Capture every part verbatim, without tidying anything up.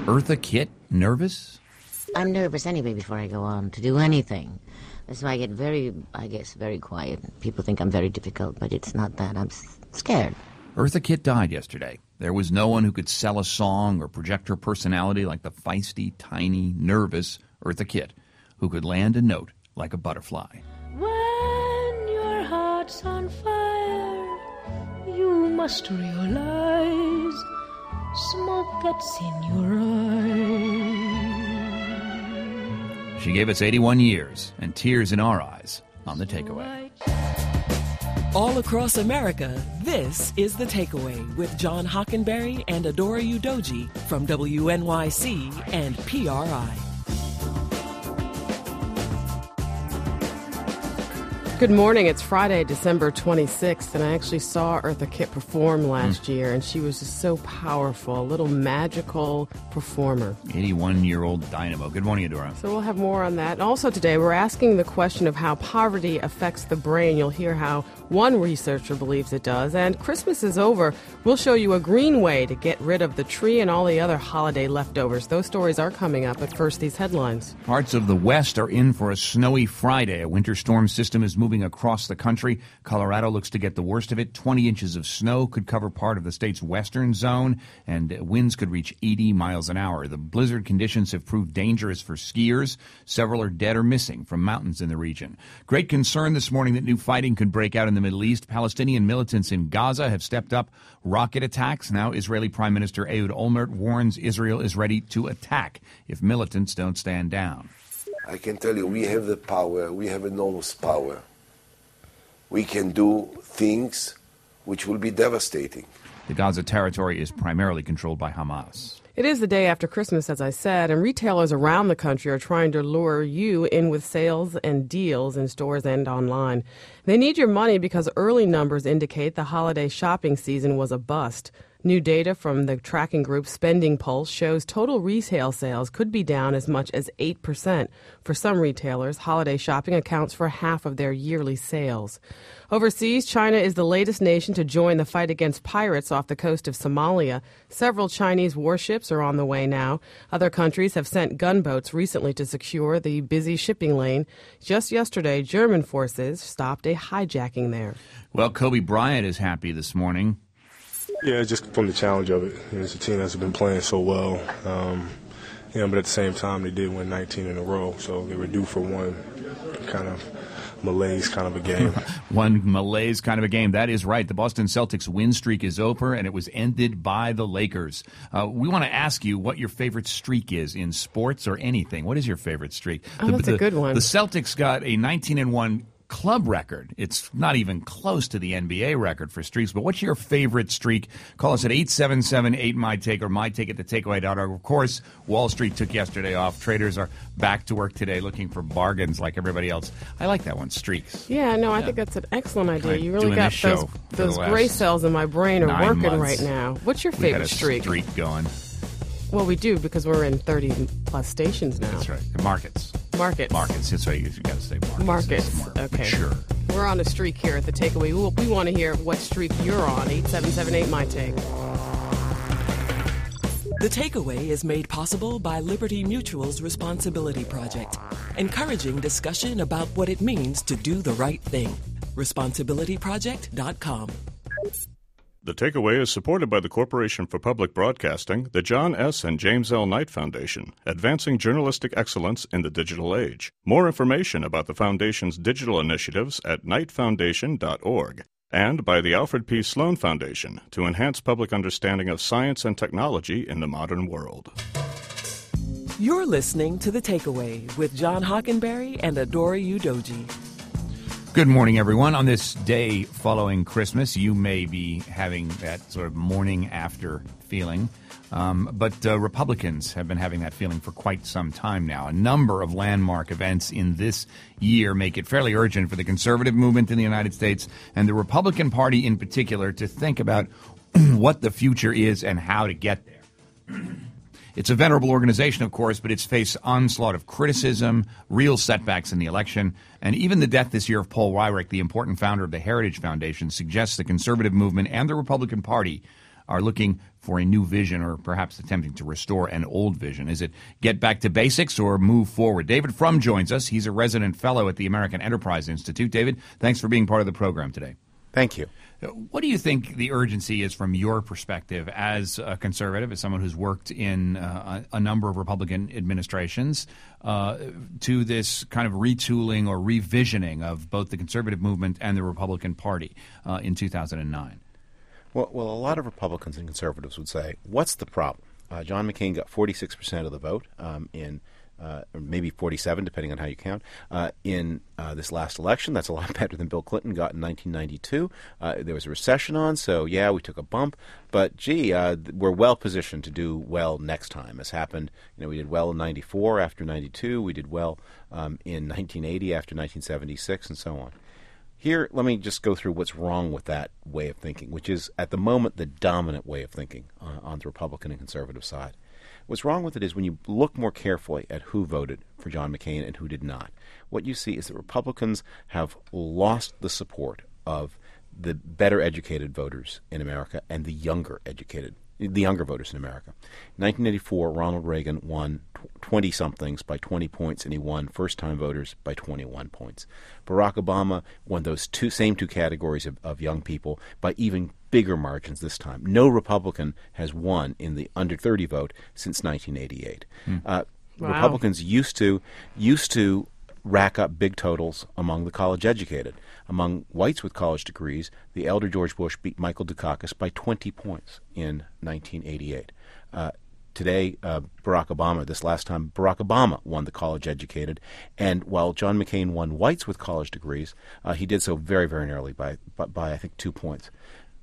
Eartha Kitt nervous? I'm nervous anyway before I go on to do anything. That's why I get very, I guess, very quiet. People think I'm very difficult, but it's not that. I'm s- scared. Eartha Kitt died yesterday. There was no one who could sell a song or project her personality like the feisty, tiny, nervous Eartha Kitt, who could land a note like a butterfly. When your heart's on fire, you must realize smoke gets in your eyes. She gave us eighty-one years and tears in our eyes on The Takeaway. All across America, this is The Takeaway with John Hockenberry and Adora Udoji from W N Y C and P R I. Good morning. It's Friday, December twenty-sixth, and I actually saw Eartha Kitt perform last mm. year, and she was just so powerful, a little magical performer. eighty-one-year-old dynamo. Good morning, Adora. So we'll have more on that. And also today, we're asking the question of how poverty affects the brain. You'll hear how one researcher believes it does. And Christmas is over. We'll show you a green way to get rid of the tree and all the other holiday leftovers. Those stories are coming up. But first, these headlines. Parts of the West are in for a snowy Friday. A winter storm system is moving across the country. Colorado looks to get the worst of it. twenty inches of snow could cover part of the state's western zone, and winds could reach eighty miles an hour. The blizzard conditions have proved dangerous for skiers. Several are dead or missing from mountains in the region. Great concern this morning that new fighting could break out in the Middle East. Palestinian militants in Gaza have stepped up rocket attacks. Now Israeli Prime Minister Ehud Olmert warns Israel is ready to attack if militants don't stand down. I can tell you, we have the power. We have enormous power. We can do things which will be devastating. The Gaza territory is primarily controlled by Hamas. It is the day after Christmas, as I said, and retailers around the country are trying to lure you in with sales and deals in stores and online. They need your money because early numbers indicate the holiday shopping season was a bust. New data from the tracking group Spending Pulse shows total retail sales could be down as much as eight percent. For some retailers, holiday shopping accounts for half of their yearly sales. Overseas, China is the latest nation to join the fight against pirates off the coast of Somalia. Several Chinese warships are on the way now. Other countries have sent gunboats recently to secure the busy shipping lane. Just yesterday, German forces stopped a hijacking there. Well, Kobe Bryant is happy this morning. Yeah, just from the challenge of it. You know, it's a team that's been playing so well. Um, you know, but at the same time, they did win nineteen in a row, so they were due for one kind of malaise kind of a game. One malaise kind of a game. That is right. The Boston Celtics win streak is over, and it was ended by the Lakers. Uh, we want to ask you what your favorite streak is in sports or anything. What is your favorite streak? Oh, the, that's the, a good one. The Celtics got a nineteen and one club record. It's not even close to the N B A record for streaks, but what's your favorite streak? Call us at eight seven seven eight M Y Take or MyTake at the takeaway dot org. Of course, Wall Street took yesterday off. Traders are back to work today looking for bargains like everybody else. I like that one, streaks. Yeah, no, I yeah. think that's an excellent idea. Right, you really got those, those gray cells in my brain are working months. right now. What's your favorite we got a streak? streak going. Well, we do because we're in thirty plus stations now. That's right. Markets. Markets. Markets. That's right. You got to say markets. Markets. More okay. Sure. We're on a streak here at the Takeaway. We, we want to hear what streak you're on. eight seven seven eight M Y Take. The Takeaway is made possible by Liberty Mutual's Responsibility Project, encouraging discussion about what it means to do the right thing. responsibility project dot com. The Takeaway is supported by the Corporation for Public Broadcasting, the John S. and James L. Knight Foundation, advancing journalistic excellence in the digital age. More information about the Foundation's digital initiatives at knight foundation dot org. And by the Alfred P. Sloan Foundation to enhance public understanding of science and technology in the modern world. You're listening to The Takeaway with John Hockenberry and Adora Udoji. Good morning, everyone. On this day following Christmas, you may be having that sort of morning after feeling. Um, but uh, Republicans have been having that feeling for quite some time now. A number of landmark events in this year make it fairly urgent for the conservative movement in the United States and the Republican Party in particular to think about what the future is and how to get there. It's a venerable organization, of course, but it's faced onslaught of criticism, real setbacks in the election, and even the death this year of Paul Weyrich, the important founder of the Heritage Foundation, suggests the conservative movement and the Republican Party are looking for a new vision or perhaps attempting to restore an old vision? Is it get back to basics or move forward? David Frum joins us. He's a resident fellow at the American Enterprise Institute. David, thanks for being part of the program today. Thank you. What do you think the urgency is from your perspective as a conservative, as someone who's worked in uh, a number of Republican administrations, uh, to this kind of retooling or revisioning of both the conservative movement and the Republican Party uh, in two thousand nine? Well, well, a lot of Republicans and conservatives would say, what's the problem? Uh, John McCain got forty-six percent of the vote um, in Uh, or maybe forty-seven, depending on how you count, uh, in uh, this last election. That's a lot better than Bill Clinton got in nineteen ninety-two. Uh, there was a recession on, so yeah, we took a bump. But, gee, uh, we're well positioned to do well next time. As happened, you know, we did well in ninety-four after ninety-two. We did well um, in nineteen eighty after nineteen seventy-six, and so on. Here, let me just go through what's wrong with that way of thinking, which is, at the moment, the dominant way of thinking uh, on the Republican and conservative side. What's wrong with it is when you look more carefully at who voted for John McCain and who did not, what you see is that Republicans have lost the support of the better educated voters in America and the younger educated, the younger voters in America. In nineteen eighty-four, Ronald Reagan won twenty-somethings by twenty points, and he won first-time voters by twenty-one points. Barack Obama won those two same two categories of, of young people by even bigger margins this time. No Republican has won in the under thirty vote since nineteen eighty-eight. Hmm. Uh, wow. Republicans used to used to rack up big totals among the college-educated. Among whites with college degrees, the elder George Bush beat Michael Dukakis by twenty points in nineteen eighty-eight. Uh, today, uh, Barack Obama, this last time, Barack Obama won the college-educated, and while John McCain won whites with college degrees, uh, he did so very, very narrowly by, by, by I think, two points.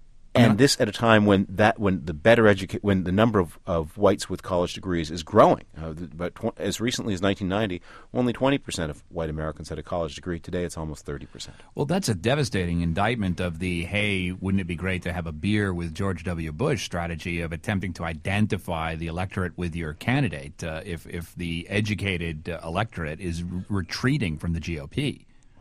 And this at a time when that when the better educa- when the number of, of whites with college degrees is growing. Uh, but tw- as recently as nineteen ninety, only twenty percent of white Americans had a college degree. Today, it's almost thirty percent. Well, that's a devastating indictment of the, hey, wouldn't it be great to have a beer with George W. Bush strategy of attempting to identify the electorate with your candidate uh, if, if the educated uh, electorate is r- retreating from the G O P.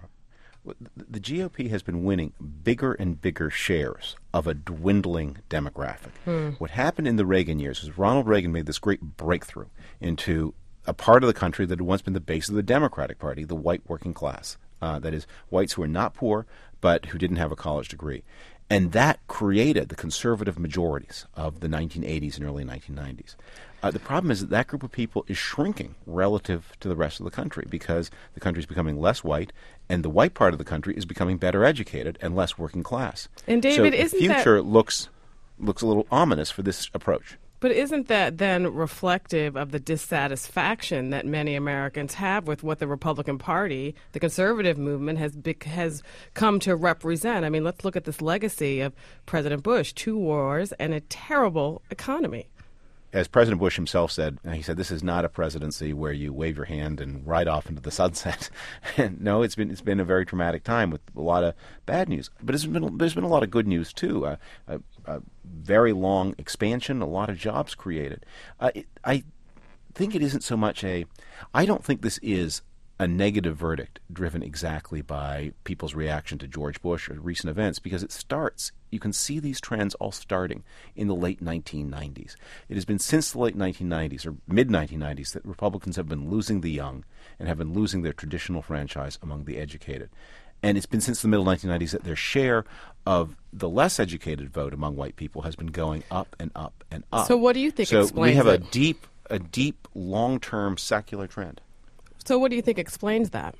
The G O P has been winning bigger and bigger shares of a dwindling demographic. Hmm. What happened in the Reagan years was Ronald Reagan made this great breakthrough into a part of the country that had once been the base of the Democratic Party, the white working class. Uh, that is, whites who were not poor but who didn't have a college degree. And that created the conservative majorities of the nineteen eighties and early nineteen nineties. Uh, the problem is that that group of people is shrinking relative to the rest of the country because the country is becoming less white, and the white part of the country is becoming better educated and less working class. And David, so isn't the future that... looks looks a little ominous for this approach. But isn't that then reflective of the dissatisfaction that many Americans have with what the Republican Party, the conservative movement, has bec- has come to represent? I mean, let's look at this legacy of President Bush, two wars and a terrible economy. As President Bush himself said, he said, this is not a presidency where you wave your hand and ride off into the sunset. And no, it's been it's been a very traumatic time with a lot of bad news. But it's been, there's been a lot of good news, too. Uh, a, a very long expansion, a lot of jobs created. Uh, it, I think it isn't so much a – I don't think this is a negative verdict driven exactly by people's reaction to George Bush or recent events, because it starts – you can see these trends all starting in the late nineteen nineties. It has been since the late nineteen nineties or mid nineteen nineties that Republicans have been losing the young and have been losing their traditional franchise among the educated. And it's been since the middle nineteen nineties that their share of the less educated vote among white people has been going up and up and up. So what do you think so explains we have it? a deep, a deep, long-term secular trend. So what do you think explains that?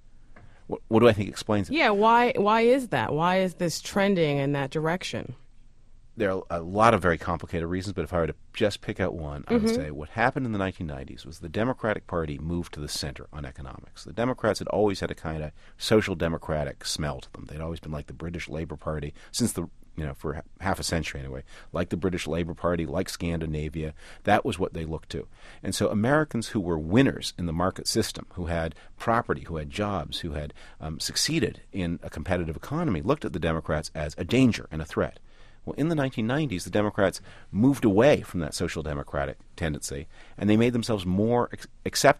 What, what do I think explains it? Yeah, why why is that? Why is this trending in that direction? There are a lot of very complicated reasons, but if I were to just pick out one, I mm-hmm. would say what happened in the nineteen nineties was the Democratic Party moved to the center on economics. The Democrats had always had a kind of social democratic smell to them. They'd always been like the British Labour Party since the you know, for half a century anyway, like the British Labour Party, like Scandinavia. That was what they looked to. And so Americans who were winners in the market system, who had property, who had jobs, who had um, succeeded in a competitive economy, looked at the Democrats as a danger and a threat. Well, in the nineteen nineties, the Democrats moved away from that social democratic tendency, and they made themselves more ex- acceptable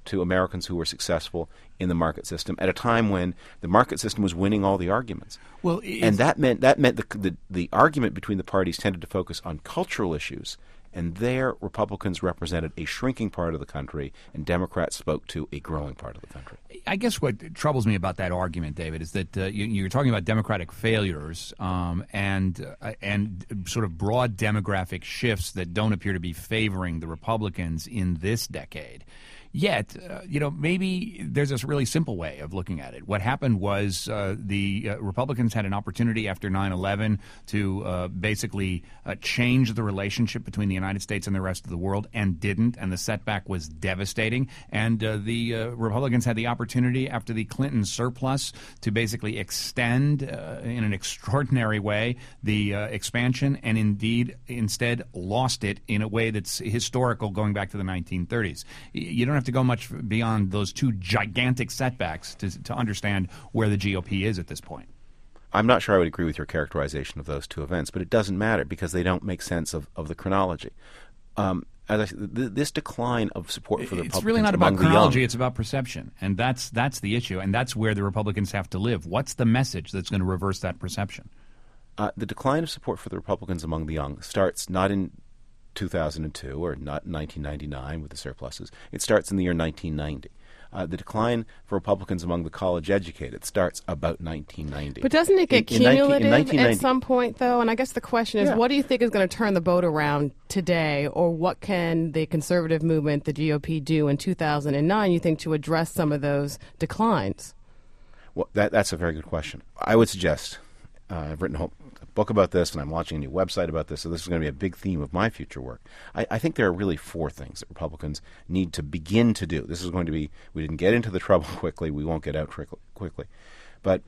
to Americans who were successful in the market system at a time when the market system was winning all the arguments. Well, and that meant that meant the, the the argument between the parties tended to focus on cultural issues, and there Republicans represented a shrinking part of the country, and Democrats spoke to a growing part of the country. I guess what troubles me about that argument, David, is that uh, you, you're talking about Democratic failures um, and uh, and sort of broad demographic shifts that don't appear to be favoring the Republicans in this decade. Yet, uh, you know, maybe there's this really simple way of looking at it. What happened was uh, the uh, Republicans had an opportunity after nine eleven to uh, basically uh, change the relationship between the United States and the rest of the world, and didn't, and the setback was devastating. And uh, the uh, Republicans had the opportunity after the Clinton surplus to basically extend uh, in an extraordinary way the uh, expansion, and indeed instead lost it in a way that's historical going back to the nineteen thirties. You don't have to go much beyond those two gigantic setbacks to, to understand where the G O P is at this point. I'm not sure I would agree with your characterization of those two events, but it doesn't matter because they don't make sense of, of the chronology. Um, as I said, th- this decline of support for the Republicans It's really not about among the chronology, young, it's about perception. And that's that's the issue, and that's where the Republicans have to live. What's the message that's going to reverse that perception? Uh, the decline of support for the Republicans among the young starts not in two thousand two or not nineteen ninety-nine with the surpluses. It starts in the year nineteen ninety. Uh, the decline for Republicans among the college-educated starts about nineteen ninety. But doesn't it get in, in cumulative nineteen, in at some point, though? And I guess the question is, Yeah. what do you think is going to turn the boat around today, or what can the conservative movement, the G O P, do in two thousand nine, you think, to address some of those declines? Well, that, that's a very good question. I would suggest, uh, I've written a whole book about this, and I'm launching a new website about this, so this is going to be a big theme of my future work. I, I think there are really four things that Republicans need to begin to do. This is going to be, we didn't get into the trouble quickly, we won't get out quickly, but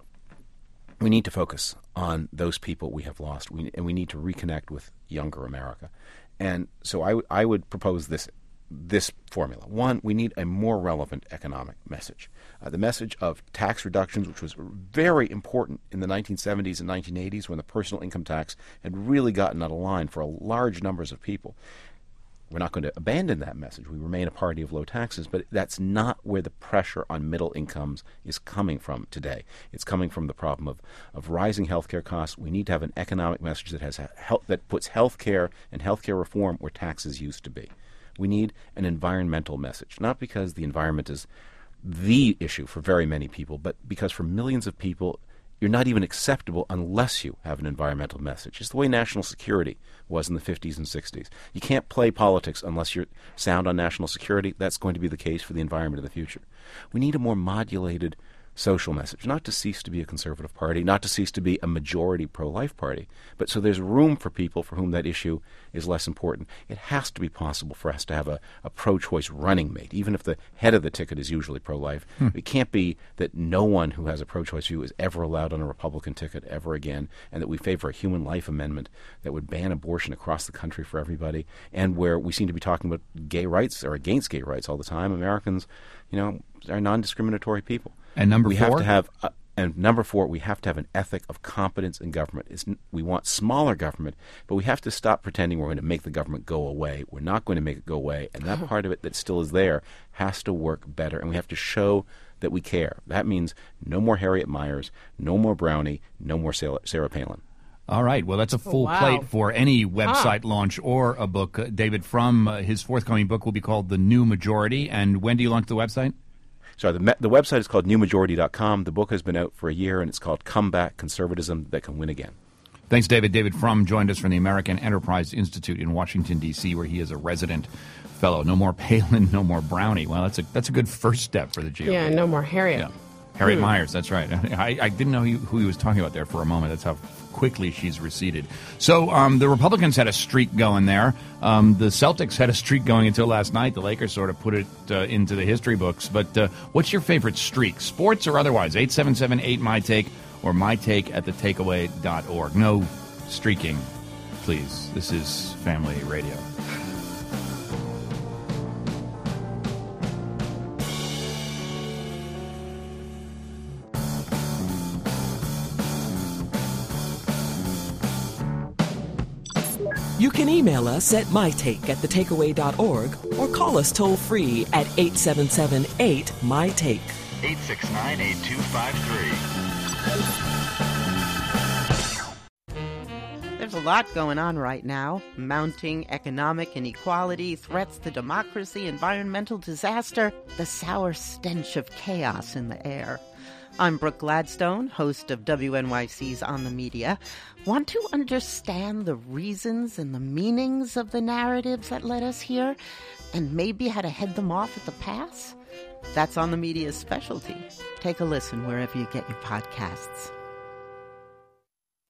we need to focus on those people we have lost, we, and we need to reconnect with younger America. And so I, w- I would propose this this formula. One, we need a more relevant economic message. Uh, the message of tax reductions, which was very important in the nineteen seventies and nineteen eighties when the personal income tax had really gotten out of line for a large numbers of people. We're not going to abandon that message. We remain a party of low taxes, but that's not where the pressure on middle incomes is coming from today. It's coming from the problem of, of rising healthcare costs. We need to have an economic message that has a health, that puts healthcare and healthcare reform where taxes used to be. We need an environmental message, not because the environment is the issue for very many people, but because for millions of people, you're not even acceptable unless you have an environmental message. It's the way national security was in the fifties and sixties. You can't play politics unless you're sound on national security. That's going to be the case for the environment in the future. We need a more modulated social message, not to cease to be a conservative party, not to cease to be a majority pro-life party, but so there's room for people for whom that issue is less important. It has to be possible for us to have a, a pro-choice running mate, even if the head of the ticket is usually pro-life. Hmm. It can't be that no one who has a pro-choice view is ever allowed on a Republican ticket ever again, and that we favor a human life amendment that would ban abortion across the country for everybody, and where we seem to be talking about gay rights or against gay rights all the time. Americans, you know, are non-discriminatory people. And number we four? have to have, uh, and number four, we have to have an ethic of competence in government. It's, we want smaller government, but we have to stop pretending we're going to make the government go away. We're not going to make it go away, and that part of it that still is there has to work better, and we have to show that we care. That means no more Harriet Miers, no more Brownie, no more Sarah, Sarah Palin. All right. Well, that's a full Wow. plate for any website huh. launch or a book. Uh, David Frum, uh, his forthcoming book will be called The New Majority. And when do you launch the website? So the, me- the website is called new majority dot com. The book has been out for a year, and it's called Comeback Conservatism That Can Win Again. Thanks, David. David Frum joined us from the American Enterprise Institute in Washington, D C, where he is a resident fellow. No more Palin, no more Brownie. Well, that's a that's a good first step for the G O P. Yeah, no more Harriet. Yeah. Harriet hmm. Miers, that's right. I, I didn't know he, who he was talking about there for a moment. That's how quickly she's receded. So um, the Republicans had a streak going there. Um, the Celtics had a streak going until last night. The Lakers sort of put it uh, into the history books. But uh, what's your favorite streak, sports or otherwise? eight seven seven eight my take or my take at the takeaway dot org. No streaking, please. This is Family Radio. You can email us at mytake at thetakeaway dot org or call us toll free at eight seven seven eight M Y T A K E. eight six nine, eight two five three. There's a lot going on right now. Mounting economic inequality, threats to democracy, environmental disaster, the sour stench of chaos in the air. I'm Brooke Gladstone, host of W N Y C's On the Media. Want to understand the reasons and the meanings of the narratives that led us here, and maybe how to head them off at the pass? That's On the Media's specialty. Take a listen wherever you get your podcasts.